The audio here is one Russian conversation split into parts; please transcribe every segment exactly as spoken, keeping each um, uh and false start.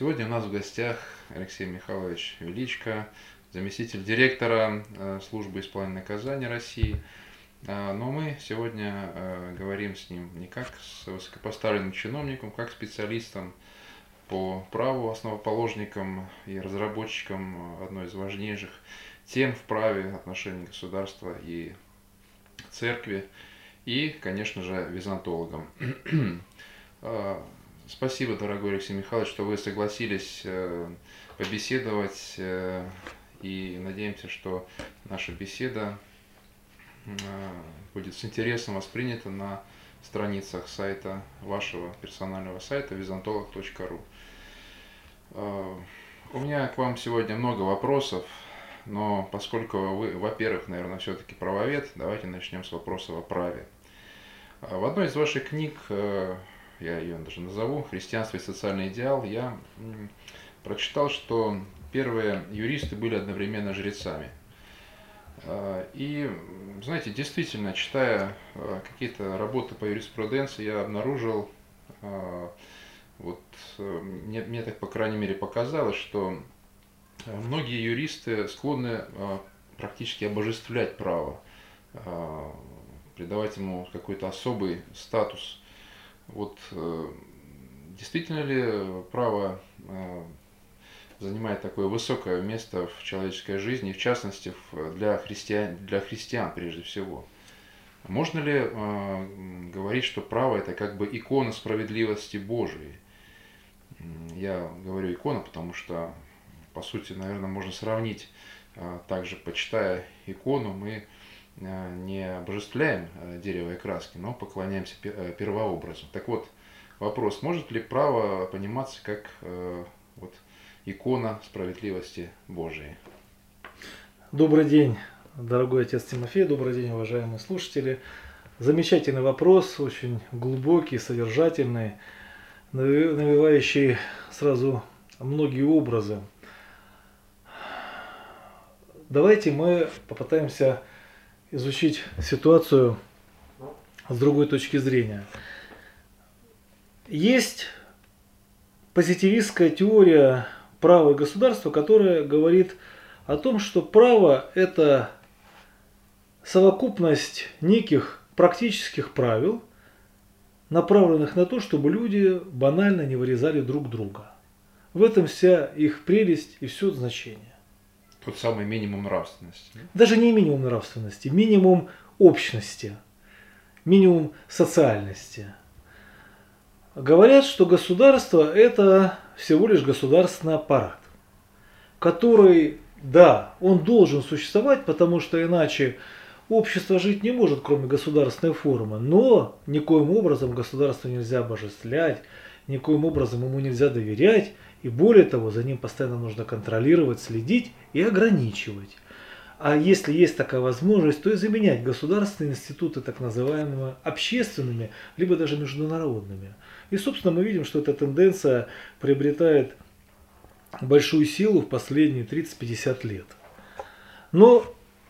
Сегодня у нас в гостях Алексей Михайлович Величко, заместитель директора службы исполнения наказания России. Но мы сегодня говорим с ним не как с высокопоставленным чиновником, как специалистом по праву, основоположником и разработчиком одной из важнейших тем в праве отношений государства и церкви, и, конечно же, византологом. Спасибо, дорогой Алексей Михайлович, что вы согласились побеседовать, и надеемся, что наша беседа будет с интересом воспринята на страницах сайта, вашего персонального сайта византолог точка ру. У меня к вам сегодня много вопросов, но поскольку вы, во-первых, наверное, все-таки правовед, давайте начнем с вопроса о праве. В одной из ваших книг, я ее даже назову, «Христианство и социальный идеал», я прочитал, что первые юристы были одновременно жрецами. И, знаете, действительно, читая какие-то работы по юриспруденции, я обнаружил, вот мне, мне так, по крайней мере, показалось, что многие юристы склонны практически обожествлять право, придавать ему какой-то особый статус. Вот действительно ли право занимает такое высокое место в человеческой жизни, в частности для христиан, для христиан прежде всего? Можно ли э, говорить, что право это как бы икона справедливости Божией? Я говорю икона, потому что, по сути, наверное, можно сравнить, э, также почитая икону, мы э, не обожествляем э, дерево и краски, но поклоняемся первообразу. Так вот, вопрос, может ли право пониматься как э, вот, икона справедливости Божией? Добрый день, дорогой отец Тимофей, добрый день, уважаемые слушатели. Замечательный вопрос, очень глубокий, содержательный, навевающий сразу многие образы. Давайте мы попытаемся изучить ситуацию с другой точки зрения. Есть позитивистская теория права и государства, которая говорит о том, что право – это совокупность неких практических правил, направленных на то, чтобы люди банально не вырезали друг друга. В этом вся их прелесть и все значение. Тот самый минимум нравственности. Даже не минимум нравственности, минимум общности, минимум социальности. Говорят, что государство – это всего лишь государственный аппарат, который, да, он должен существовать, потому что иначе общество жить не может, кроме государственной формы, но никоим образом государство нельзя обожествлять, никоим образом ему нельзя доверять, и более того, за ним постоянно нужно контролировать, следить и ограничивать. А если есть такая возможность, то и заменять государственные институты так называемыми общественными, либо даже международными. И, собственно, мы видим, что эта тенденция приобретает большую силу в последние тридцать-пятьдесят лет. Но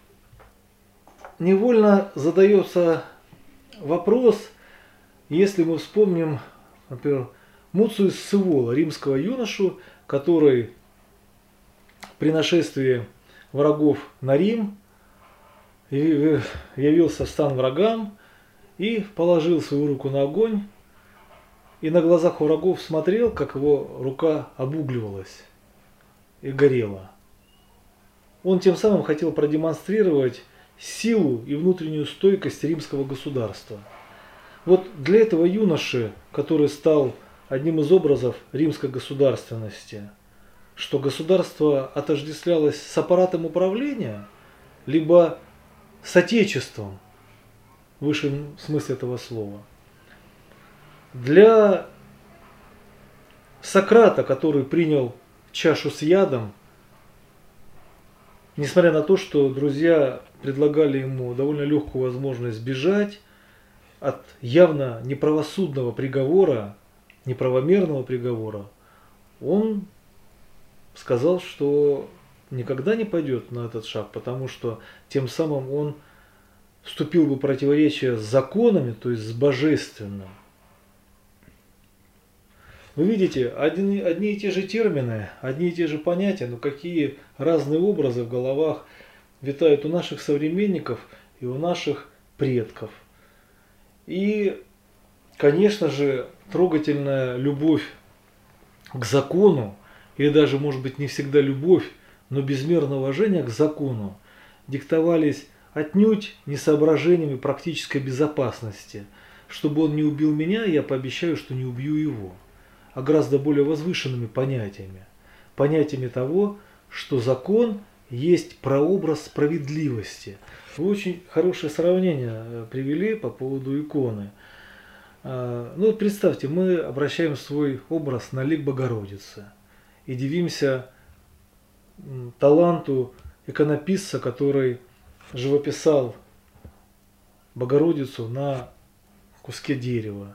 невольно задается вопрос, если мы вспомним, например, Муцию Сцевола, римского юношу, который при нашествии врагов на Рим явился в стан врагам и положил свою руку на огонь, и на глазах у врагов смотрел, как его рука обугливалась и горела. Он тем самым хотел продемонстрировать силу и внутреннюю стойкость римского государства. Вот для этого юноши, который стал одним из образов римской государственности, что государство отождествлялось с аппаратом управления, либо с отечеством, в высшем смысле этого слова. Для Сократа, который принял чашу с ядом, несмотря на то, что друзья предлагали ему довольно легкую возможность сбежать от явно неправосудного приговора, неправомерного приговора, он сказал, что никогда не пойдет на этот шаг, потому что тем самым он вступил бы в противоречие с законами, то есть с божественным. Вы видите, одни, одни и те же термины, одни и те же понятия, но какие разные образы в головах витают у наших современников и у наших предков. И, конечно же, трогательная любовь к закону, или даже, может быть, не всегда любовь, но безмерное уважение к закону диктовались отнюдь не соображениями практической безопасности. Чтобы он не убил меня, я пообещаю, что не убью его, а гораздо более возвышенными понятиями. Понятиями того, что закон есть прообраз справедливости. Вы очень хорошее сравнение привели по поводу иконы. Ну вот представьте, мы обращаем свой образ на лик Богородицы и дивимся таланту иконописца, который живописал Богородицу на куске дерева.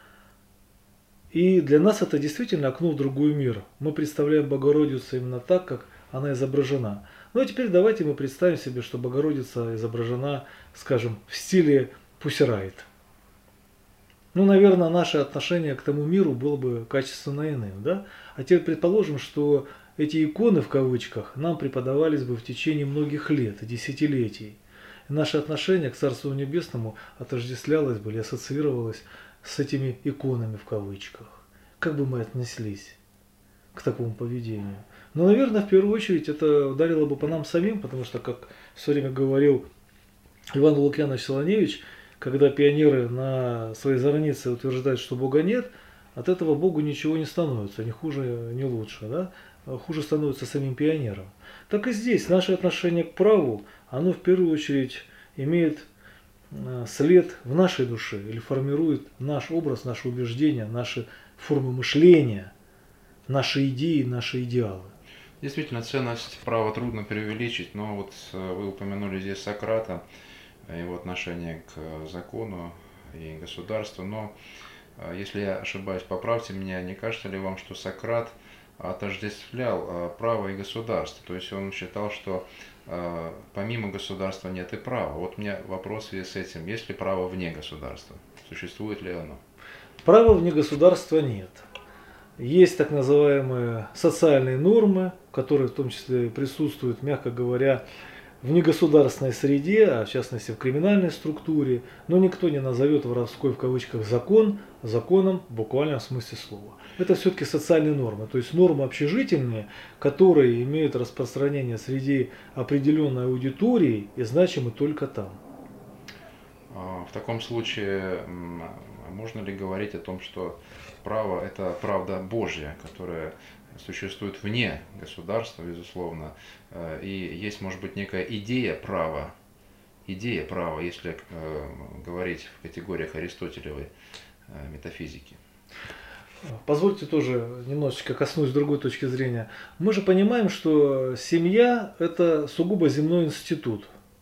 И для нас это действительно окно в другой мир. Мы представляем Богородицу именно так, как она изображена. Ну а теперь давайте мы представим себе, что Богородица изображена, скажем, в стиле Pussy Riot. Ну, наверное, наше отношение к тому миру было бы качественно иным, да? А теперь предположим, что эти иконы, в кавычках, нам преподавались бы в течение многих лет, десятилетий. И наше отношение к Царству Небесному отождествлялось бы или ассоциировалось с этими иконами, в кавычках. Как бы мы отнеслись к такому поведению? Ну, наверное, в первую очередь это ударило бы по нам самим, потому что, как все время говорил Иван Лукьянович Солоневич, когда пионеры на своей зорнице утверждают, что Бога нет, от этого Богу ничего не становится, ни хуже, ни лучше, да? Хуже становится самим пионерам. Так и здесь наше отношение к праву, оно в первую очередь имеет след в нашей душе или формирует наш образ, наши убеждения, наши формы мышления, наши идеи, наши идеалы. Действительно, ценность права трудно преувеличить, но вот вы упомянули здесь Сократа, его отношение к закону и государству, но если я ошибаюсь, поправьте меня, не кажется ли вам, что Сократ отождествлял право и государство, то есть он считал, что помимо государства нет и права. Вот у меня вопрос в связи с этим, есть ли право вне государства, существует ли оно? Права вне государства нет. Есть так называемые социальные нормы, которые в том числе присутствуют, мягко говоря, в негосударственной среде, а в частности в криминальной структуре, но никто не назовет воровской в кавычках закон законом в буквальном смысле слова. Это все-таки социальные нормы, то есть нормы общежительные, которые имеют распространение среди определенной аудитории и значимы только там. В таком случае можно ли говорить о том, что право – это правда Божья, которая существует вне государства, безусловно, и есть, может быть, некая идея права, идея права, если говорить в категориях аристотелевой метафизики? Позвольте тоже немножечко коснусь другой точки зрения. Мы же понимаем, что семья – это сугубо земной институт.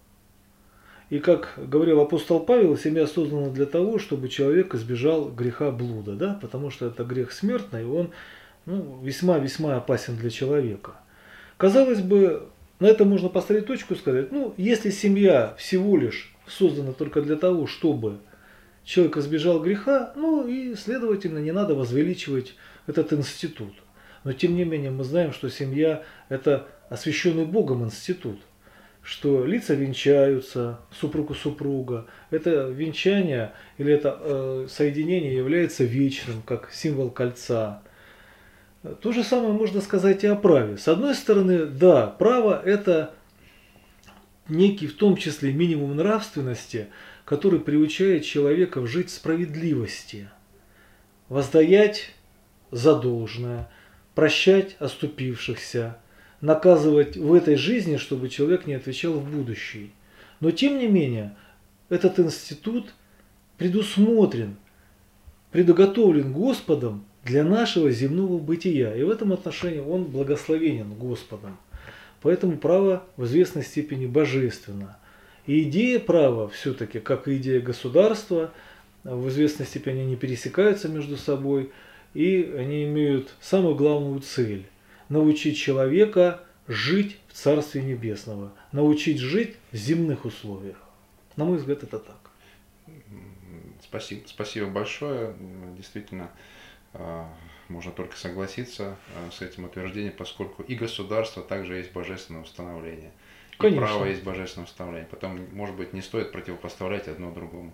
И как говорил апостол Павел, семья создана для того, чтобы человек избежал греха блуда, да? Потому что это грех смертный, и он ну, весьма-весьма опасен для человека. Казалось бы, на это можно поставить точку и сказать, ну, если семья всего лишь создана только для того, чтобы человек избежал греха, ну и, следовательно, не надо возвеличивать этот институт. Но, тем не менее, мы знаем, что семья – это освященный Богом институт, что лица венчаются, супруг и супруга. Это венчание или это э, соединение является вечным, как символ кольца. То же самое можно сказать и о праве. С одной стороны, да, право – это некий, в том числе, минимум нравственности, который приучает человека жить в справедливости, воздаять за должное, прощать оступившихся, наказывать в этой жизни, чтобы человек не отвечал в будущей. Но тем не менее, этот институт предусмотрен, предуготовлен Господом для нашего земного бытия. И в этом отношении он благословенен Господом. Поэтому право в известной степени божественно. И идея права все-таки, как и идея государства, в известной степени они пересекаются между собой, и они имеют самую главную цель – научить человека жить в Царстве Небесного, научить жить в земных условиях. На мой взгляд, это так. Спасибо, спасибо большое. Действительно, можно только согласиться с этим утверждением, поскольку и государство также есть божественное установление. И Конечно. право есть божественное установление. Потом, может быть, не стоит противопоставлять одно другому.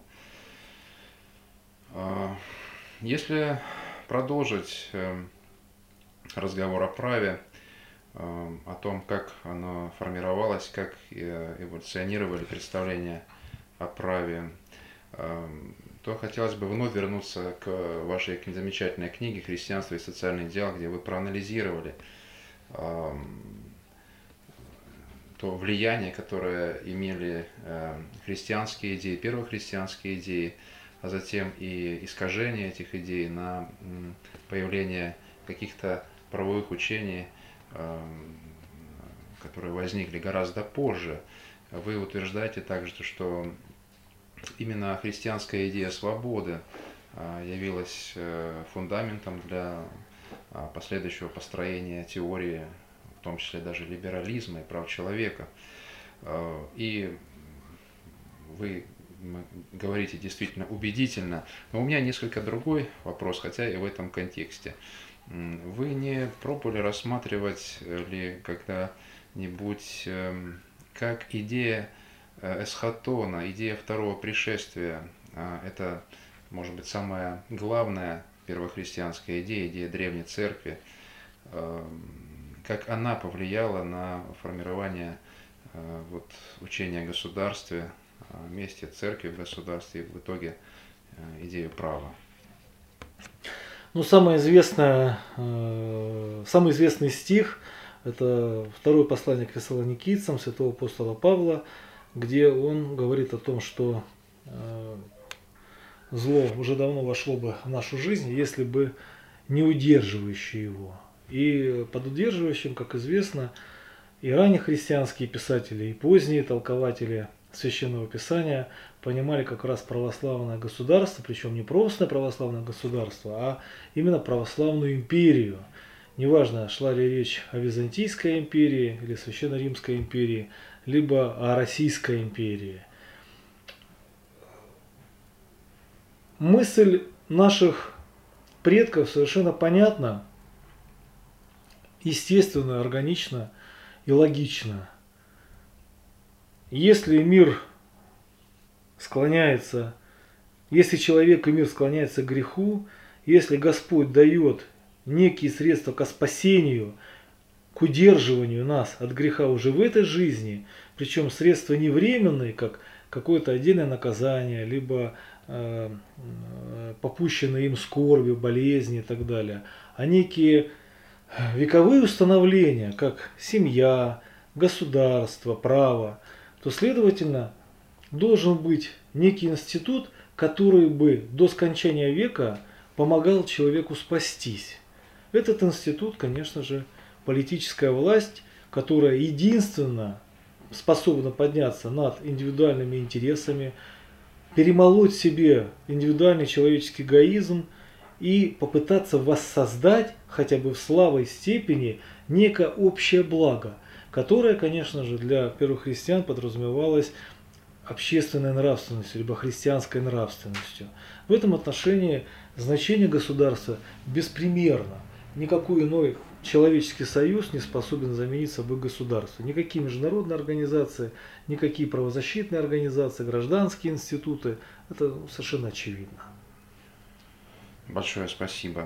Если продолжить разговор о праве, о том, как оно формировалось, как эволюционировали представления о праве, то хотелось бы вновь вернуться к вашей замечательной книге «Христианство и социальный идеал», где вы проанализировали то влияние, которое имели христианские идеи, первохристианские идеи, а затем и искажение этих идей на появление каких-то правовых учений, которые возникли гораздо позже. Вы утверждаете также, что именно христианская идея свободы явилась фундаментом для последующего построения теории, в том числе даже либерализма и прав человека. И вы говорите действительно убедительно, но у меня несколько другой вопрос, хотя и в этом контексте. Вы не пробовали рассматривать ли когда-нибудь как идея эсхатона, идея второго пришествия, это, может быть, самая главная первохристианская идея, идея древней церкви, как она повлияла на формирование вот, учения о государстве, о месте церкви в государстве и в итоге идею права? Ну, самое известное, э, самый известный стих – это второе послание к Фессалоникийцам святого апостола Павла, где он говорит о том, что э, зло уже давно вошло бы в нашу жизнь, если бы не удерживающие его. И под удерживающим, как известно, и ранние христианские писатели, и поздние толкователи Священного Писания понимали как раз православное государство, причем не просто православное государство, а именно православную империю. Неважно, шла ли речь о Византийской империи или Священно Римской империи, либо о Российской империи. Мысль наших предков совершенно понятна, естественно, органична и логична. Если мир склоняется, если человек и мир склоняется к греху, если Господь дает некие средства к спасению, к удерживанию нас от греха уже в этой жизни, причем средства не временные, как какое-то отдельное наказание, либо э, попущенные им скорби, болезни и так далее, а некие вековые установления, как семья, государство, право, то, следовательно, должен быть некий институт, который бы до скончания века помогал человеку спастись. Этот институт, конечно же, политическая власть, которая единственно способна подняться над индивидуальными интересами, перемолоть себе индивидуальный человеческий эгоизм и попытаться воссоздать хотя бы в слабой степени некое общее благо, которое, конечно же, для первых христиан подразумевалось общественной нравственностью, либо христианской нравственностью. В этом отношении значение государства беспримерно. Никакой иной человеческий союз не способен заменить собой государство. Никакие международные организации, никакие правозащитные организации, гражданские институты. Это совершенно очевидно. Большое спасибо.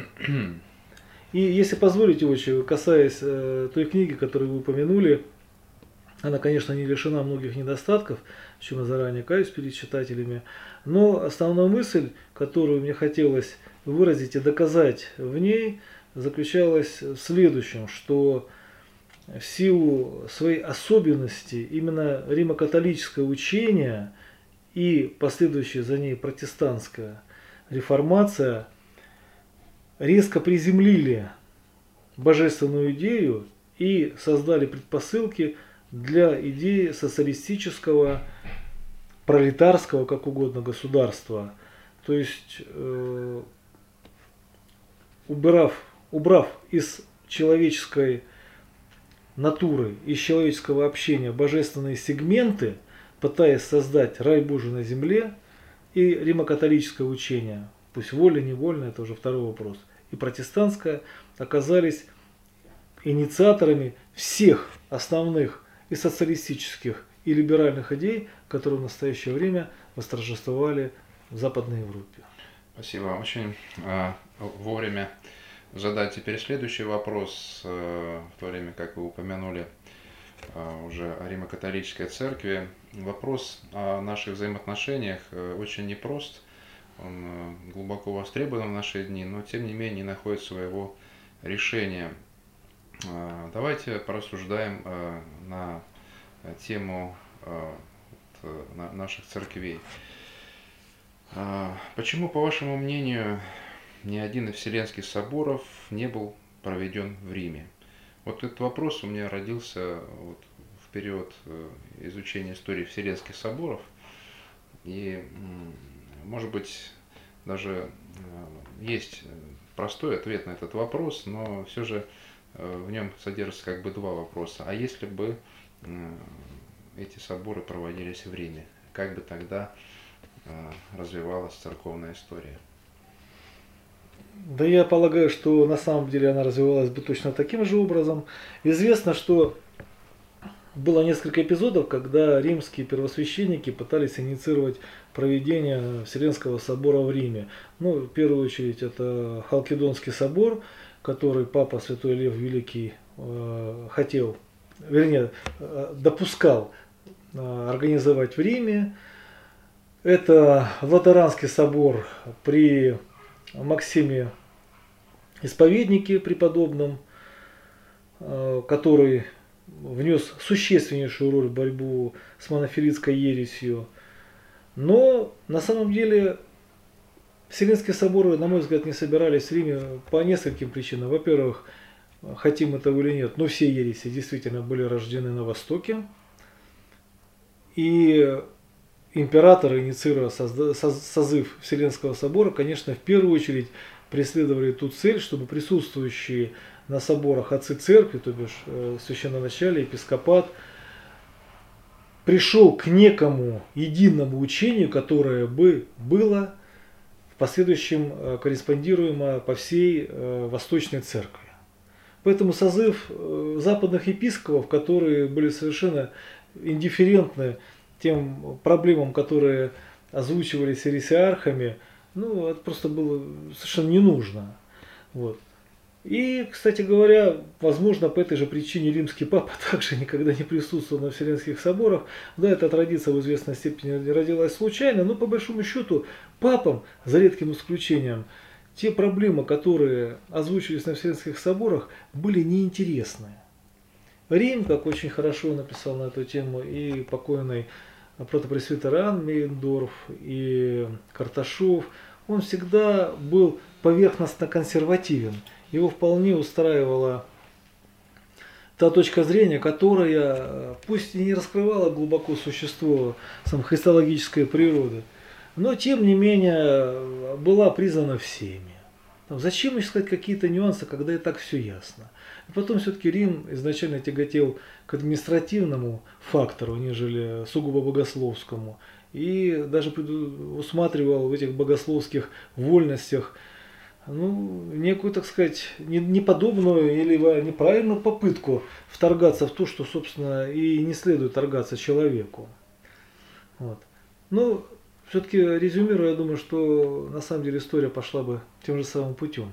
И если позволите, очень касаясь э, той книги, которую вы упомянули, она, конечно, не лишена многих недостатков, в чем я заранее каюсь перед читателями, но основная мысль, которую мне хотелось выразить и доказать в ней, заключалась в следующем, что в силу своей особенности именно римо-католическое учение и последующая за ней протестантская реформация резко приземлили божественную идею и создали предпосылки для идеи социалистического, пролетарского, как угодно, государства. То есть, э, убрав, убрав из человеческой натуры, из человеческого общения божественные сегменты, пытаясь создать рай Божий на земле, и римо-католическое учение, пусть вольно, невольно, это уже второй вопрос, и протестантская оказались инициаторами всех основных и социалистических, и либеральных идей, которые в настоящее время восторжествовали в Западной Европе. Спасибо. Очень э, вовремя задать теперь следующий вопрос, э, в то время как вы упомянули э, уже о Римо-католической церкви. Вопрос о наших взаимоотношениях э, очень непрост, он э, глубоко востребован в наши дни, но тем не менее не находит своего решения. Э, давайте порассуждаем э, на тему э, вот, на, наших церквей. Почему, по вашему мнению, ни один из Вселенских соборов не был проведен в Риме? Вот этот вопрос у меня родился вот в период изучения истории Вселенских соборов. И, может быть, даже есть простой ответ на этот вопрос, но все же в нем содержится как бы два вопроса. А если бы эти соборы проводились в Риме, как бы тогда развивалась церковная история? Да я полагаю, что на самом деле она развивалась бы точно таким же образом. Известно, что было несколько эпизодов, когда римские первосвященники пытались инициировать проведение Вселенского собора в Риме. Ну, в первую очередь, это Халкидонский собор, который папа Святой Лев Великий э, хотел, вернее, э, допускал э, организовать в Риме. Это Латеранский собор при Максиме Исповеднике преподобном, который внес существеннейшую роль в борьбу с монофилитской ересью. Но на самом деле Вселенские соборы, на мой взгляд, не собирались в Риме по нескольким причинам. Во-первых, хотим этого или нет, но все ереси действительно были рождены на Востоке. И императоры, инициируя созыв Вселенского собора, конечно, в первую очередь преследовали ту цель, чтобы присутствующие на соборах отцы церкви, то бишь священноначалие, епископат, пришел к некому единому учению, которое бы было в последующем корреспондируемо по всей Восточной церкви. Поэтому созыв западных епископов, которые были совершенно индифферентны тем проблемам, которые озвучивались ересиархами, ну, это просто было совершенно не нужно. Вот. И, кстати говоря, возможно, по этой же причине римский папа также никогда не присутствовал на Вселенских соборах. Да, эта традиция в известной степени родилась случайно, но по большому счету папам, за редким исключением, те проблемы, которые озвучивались на Вселенских соборах, были неинтересны. Рим, как очень хорошо написал на эту тему и покойный протопресвитер Иоанн Мейндорф, и Карташов, он всегда был поверхностно консервативен. Его вполне устраивала та точка зрения, которая, пусть и не раскрывала глубоко существо самохристологической природы, но тем не менее была признана всеми. Зачем искать какие-то нюансы, когда и так все ясно? И потом все-таки Рим изначально тяготел к административному фактору, нежели сугубо богословскому. И даже усматривал в этих богословских вольностях ну, некую, так сказать, неподобную или неправильную попытку вторгаться в то, что, собственно, и не следует вторгаться человеку. Вот. Ну, все-таки резюмируя, я думаю, что на самом деле история пошла бы тем же самым путем.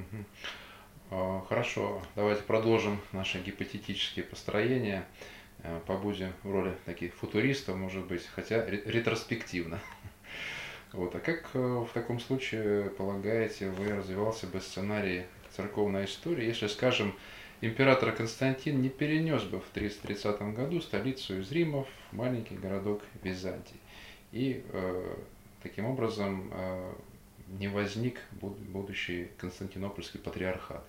Хорошо, давайте продолжим наши гипотетические построения. Побудем в роли таких футуристов, может быть, хотя ретроспективно. Вот. А как в таком случае, полагаете, вы развивался бы сценарий церковной истории, если, скажем, император Константин не перенес бы в триста тридцатом году столицу из Рима в маленький городок Византий, и э, таким образом э, не возник будущий Константинопольский патриархат?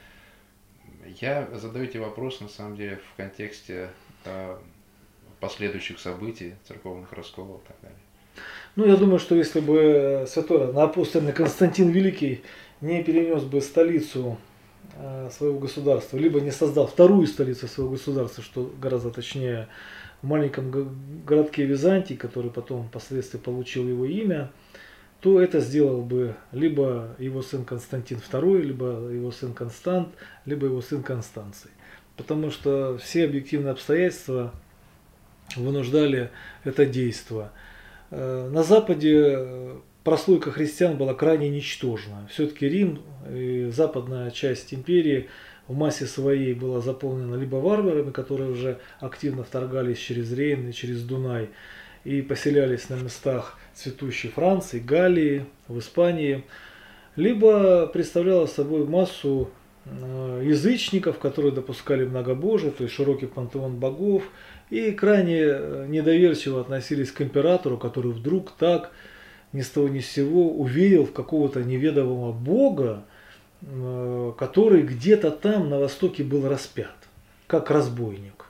Я задаю эти вопросы, на самом деле, в контексте э, последующих событий, церковных расколов и так далее. Ну, я думаю, что если бы святой апостольный Константин Великий не перенес бы столицу э, своего государства, либо не создал вторую столицу своего государства, что гораздо точнее, в маленьком городке Византий, который потом впоследствии получил его имя, то это сделал бы либо его сын Константин второй, либо его сын Констант, либо его сын Констанций. Потому что все объективные обстоятельства вынуждали это действо. На Западе прослойка христиан была крайне ничтожна. Все-таки Рим и западная часть империи в массе своей была заполнена либо варварами, которые уже активно вторгались через Рейн и через Дунай и поселялись на местах цветущей Франции, Галлии, в Испании, либо представляла собой массу язычников, которые допускали многобожие, то есть широкий пантеон богов, и крайне недоверчиво относились к императору, который вдруг так ни с того ни с сего уверил в какого-то неведомого бога, который где-то там на востоке был распят, как разбойник.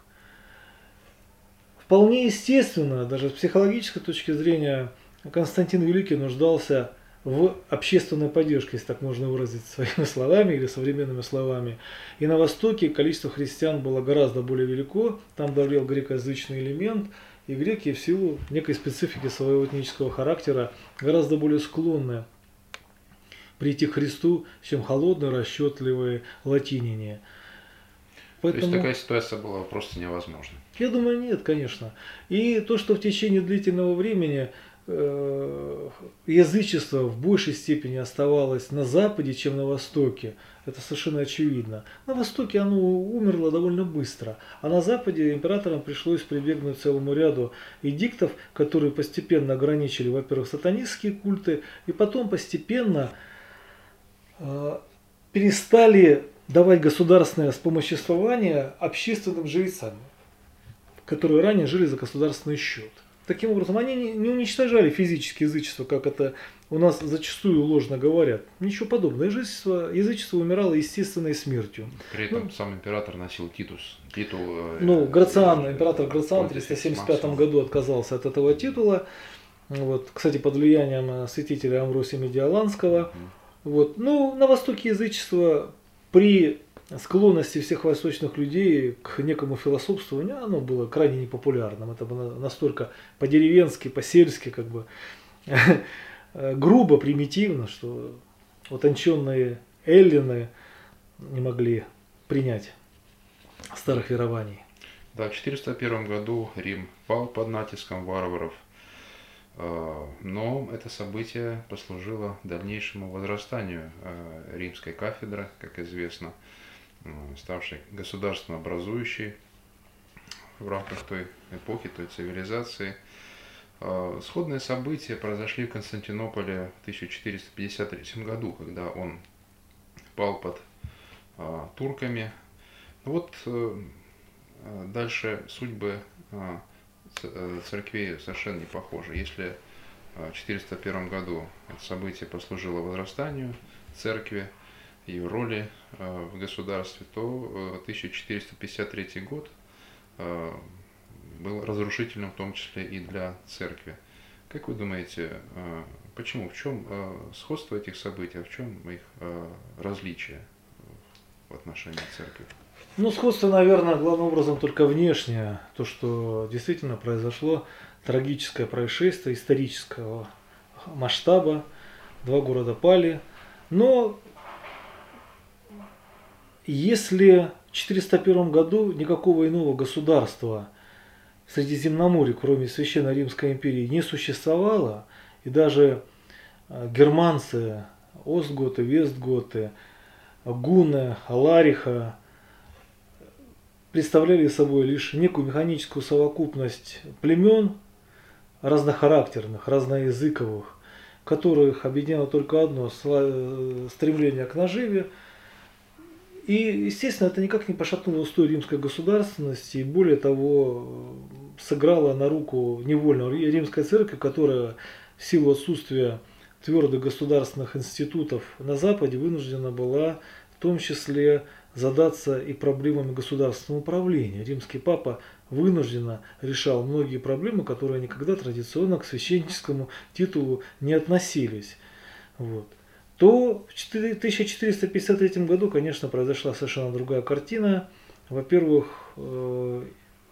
Вполне естественно, даже с психологической точки зрения, Константин Великий нуждался в общественной поддержке, если так можно выразить своими словами или современными словами. И на Востоке количество христиан было гораздо более велико, там давлел грекоязычный элемент, и греки в силу некой специфики своего этнического характера гораздо более склонны прийти к Христу, чем холодные, расчетливые латиняне. Поэтому, то есть такая ситуация была просто невозможна? Я думаю, нет, конечно. И то, что в течение длительного времени язычество в большей степени оставалось на Западе, чем на Востоке, это совершенно очевидно. На Востоке оно умерло довольно быстро, а на Западе императорам пришлось прибегнуть к целому ряду эдиктов, которые постепенно ограничили, во-первых, сатанистские культы, и потом постепенно э, перестали давать государственное вспомоществование общественным жрецам, которые ранее жили за государственный счет. Таким образом, они не уничтожали физическое язычество, как это у нас зачастую ложно говорят. Ничего подобного. Язычество, язычество умирало естественной смертью. При этом ну, сам император носил титус, титул. Ну, Грациан, э, император Грациан в триста семьдесят пятом году отказался от этого титула. Вот, кстати, под влиянием святителя Амвросия Медиаланского. Mm. Вот. Ну, на Востоке язычество при склонности всех восточных людей к некому философствованию, оно было крайне непопулярным. Это было настолько по-деревенски, по-сельски, как бы грубо, примитивно, что утонченные эллины не могли принять старых верований. Да, в четыреста первом году Рим пал под натиском варваров, но это событие послужило дальнейшему возрастанию римской кафедры, как известно, ставшей государственно образующей в рамках той эпохи, той цивилизации. Сходные события произошли в Константинополе в тысяча четыреста пятьдесят третьем году, когда он пал под а, турками. Вот а, дальше судьбы а, церквей совершенно не похожи. Если в четыреста первом году это событие послужило возрастанию церкви, ее роли э, в государстве, то э, тысяча четыреста пятьдесят третий год э, был разрушительным в том числе и для церкви. Как вы думаете, э, почему, в чем э, сходство этих событий, а в чем их э, различие в отношении церкви? Ну, сходство, наверное, главным образом только внешнее. То, что действительно произошло трагическое происшествие исторического масштаба. Два города пали. Но если в четыреста первом году никакого иного государства в Средиземноморье, кроме Священной Римской империи, не существовало, и даже германцы, остготы, вестготы, гунны, алариха представляли собой лишь некую механическую совокупность племен разнохарактерных, разноязыковых, которых объединяло только одно стремление к наживе. И, естественно, это никак не пошатнуло устой римской государственности, и более того, сыграло на руку невольно римской церкви, которая в силу отсутствия твердых государственных институтов на Западе вынуждена была в том числе задаться и проблемами государственного управления. Римский папа вынужденно решал многие проблемы, которые никогда традиционно к священническому титулу не относились. Вот. То в тысяча четыреста пятьдесят третьем году, конечно, произошла совершенно другая картина. Во-первых,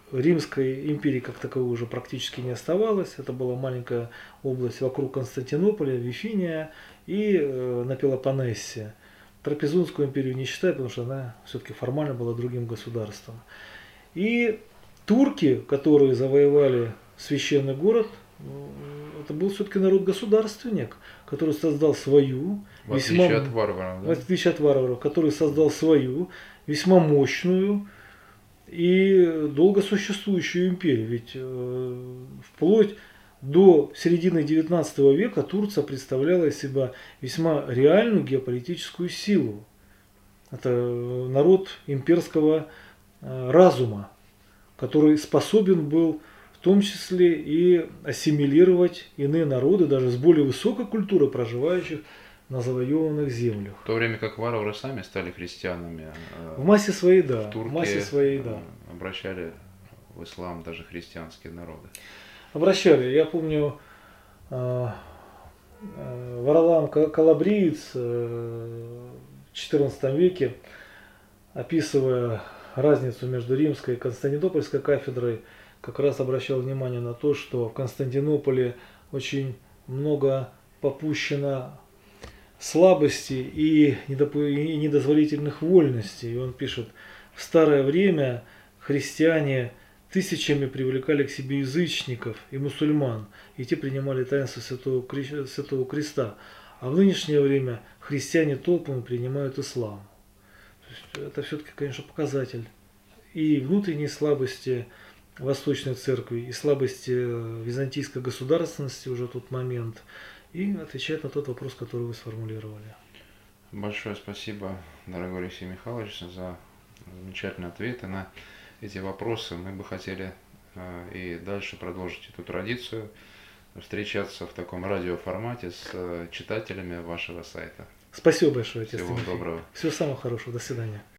Римской империи как таковой уже практически не оставалось. Это была маленькая область вокруг Константинополя, Вифиния и э, на Пелопоннесе. Трапезунскую империю не считаю, потому что она все-таки формально была другим государством. И турки, которые завоевали священный город, это был все-таки народ-государственник, который создал свою, в отличие весьма, от варваров, да? в отличие от варваров, который создал свою, весьма мощную и долго существующую империю. Ведь э, вплоть до середины девятнадцатого века Турция представляла из себя весьма реальную геополитическую силу. Это народ имперского э, разума, который способен был в том числе и ассимилировать иные народы, даже с более высокой культурой, проживающих на завоеванных землях. В то время как варвары сами стали христианами. В массе своей, да. В Турке в массе своей, да. Обращали в ислам даже христианские народы. Обращали. Я помню, Варлам Калабриец в четырнадцатом веке, описывая разницу между римской и константинопольской кафедрой, как раз обращал внимание на то, что в Константинополе очень много попущено слабости и недозволительных вольностей. И он пишет: в старое время христиане тысячами привлекали к себе язычников и мусульман, и те принимали таинство Святого, Святого Креста. А в нынешнее время христиане толпами принимают ислам. То есть это все-таки, конечно, показатель и внутренней слабости Восточной Церкви, и слабости византийской государственности уже в тот момент, и отвечает на тот вопрос, который вы сформулировали. Большое спасибо, дорогой Алексей Михайлович, за замечательные ответы на эти вопросы. Мы бы хотели э, и дальше продолжить эту традицию, встречаться в таком радиоформате с э, читателями вашего сайта. Спасибо большое, отец Всего Тимофей. доброго. Всего самого хорошего. До свидания.